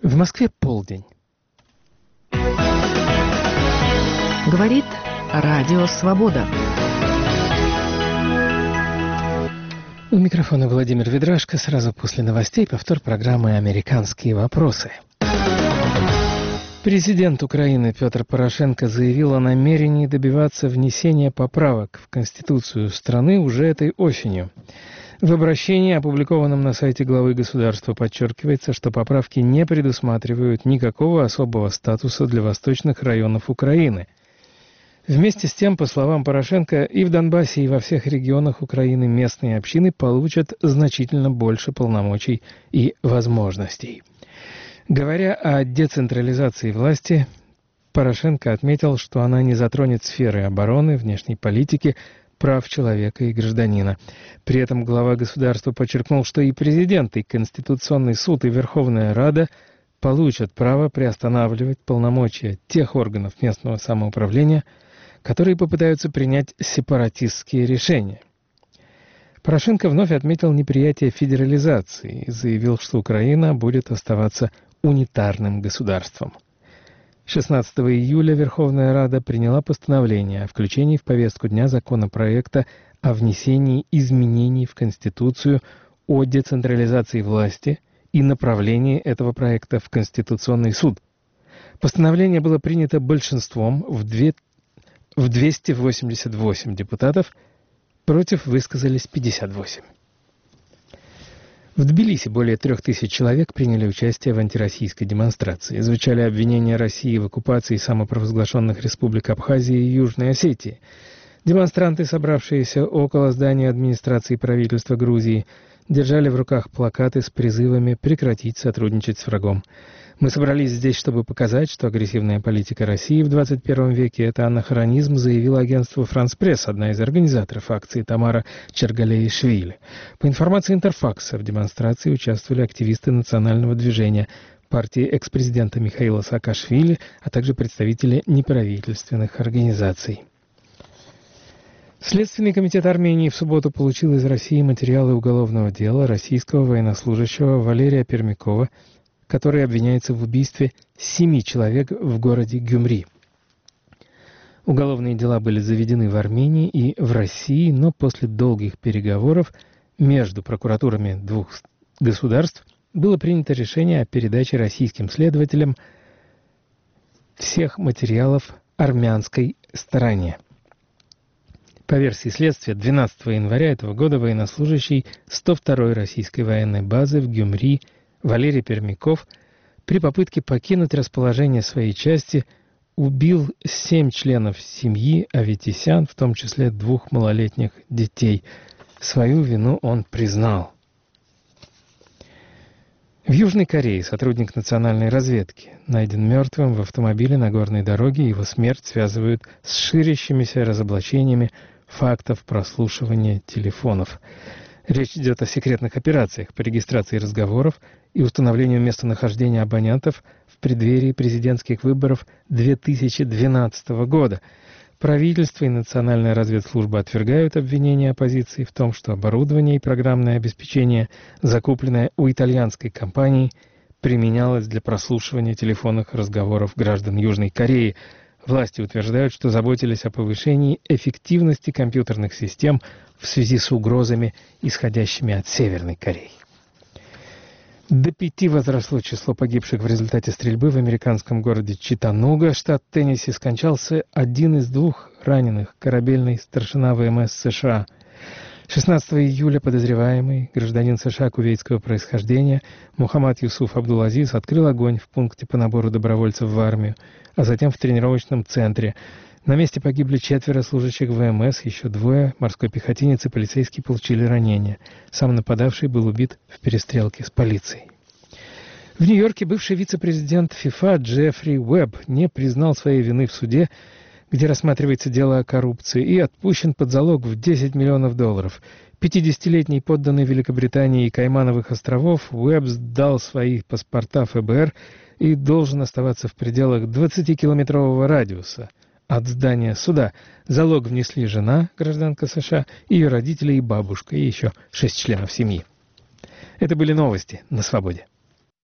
В Москве полдень. Говорит Радио Свобода. У микрофона Владимир Ведрашко. Сразу после новостей повтор программы «Американские вопросы». Президент Украины Петр Порошенко заявил о намерении добиваться внесения поправок в Конституцию страны уже этой осенью. В обращении, опубликованном на сайте главы государства, подчеркивается, что поправки не предусматривают никакого особого статуса для восточных районов Украины. Вместе с тем, по словам Порошенко, и в Донбассе, и во всех регионах Украины местные общины получат значительно больше полномочий и возможностей. Говоря о децентрализации власти, Порошенко отметил, что она не затронет сферы обороны, внешней политики, прав человека и гражданина. При этом глава государства подчеркнул, что и президент, и Конституционный суд, и Верховная Рада получат право приостанавливать полномочия тех органов местного самоуправления, которые попытаются принять сепаратистские решения. Порошенко вновь отметил неприятие федерализации и заявил, что Украина будет оставаться унитарным государством. 16 июля Верховная Рада приняла постановление о включении в повестку дня законопроекта о внесении изменений в Конституцию о децентрализации власти и направлении этого проекта в Конституционный суд. Постановление было принято большинством в 288 депутатов, против высказались 58. В Тбилиси более 3000 человек приняли участие в антироссийской демонстрации. Звучали обвинения России в оккупации самопровозглашенных республик Абхазии и Южной Осетии. Демонстранты, собравшиеся около здания администрации правительства Грузии, держали в руках плакаты с призывами прекратить сотрудничать с врагом. «Мы собрались здесь, чтобы показать, что агрессивная политика России в 21 веке – это анахронизм», заявила агентству «Франс Пресс», одна из организаторов акции Тамара Чергалеишвили. По информации Интерфакса, в демонстрации участвовали активисты национального движения, партии экс-президента Михаила Саакашвили, а также представители неправительственных организаций. Следственный комитет Армении в субботу получил из России материалы уголовного дела российского военнослужащего Валерия Пермякова, который обвиняется в убийстве 7 человек в городе Гюмри. Уголовные дела были заведены в Армении и в России, но после долгих переговоров между прокуратурами двух государств было принято решение о передаче российским следователям всех материалов армянской стороне. По версии следствия, 12 января этого года военнослужащий 102-й российской военной базы в Гюмри Валерий Пермяков при попытке покинуть расположение своей части убил 7 членов семьи Аветисян, в том числе 2 малолетних детей. Свою вину он признал. В Южной Корее сотрудник национальной разведки найден мертвым в автомобиле на горной дороге. Его смерть связывают с ширящимися разоблачениями фактов прослушивания телефонов. Речь идет о секретных операциях по регистрации разговоров и установлению местонахождения абонентов в преддверии президентских выборов 2012 года. Правительство и Национальная разведслужба отвергают обвинения оппозиции в том, что оборудование и программное обеспечение, закупленное у итальянской компании, применялось для прослушивания телефонных разговоров граждан Южной Кореи. Власти утверждают, что заботились о повышении эффективности компьютерных систем в связи с угрозами, исходящими от Северной Кореи. До 5 возросло число погибших в результате стрельбы в американском городе Читтануга, штат Теннесси. Скончался один из 2 раненых, корабельный старшина ВМС США. 16 июля подозреваемый, гражданин США кувейтского происхождения, Мухаммад Юсуф Абдул-Азиз открыл огонь в пункте по набору добровольцев в армию, а затем в тренировочном центре. На месте погибли 4 служащих ВМС, еще 2 морской пехотинец и полицейский получили ранения. Сам нападавший был убит в перестрелке с полицией. В Нью-Йорке бывший вице-президент ФИФА Джеффри Уэбб не признал своей вины в суде, где рассматривается дело о коррупции, и отпущен под залог в $10 миллионов. 50-летний подданный Великобритании и Каймановых островов, Уэбб сдал свои паспорта ФБР и должен оставаться в пределах 20-километрового радиуса от здания суда. Залог внесли жена, гражданка США, ее родители и бабушка, и еще 6 членов семьи. Это были новости на Свободе.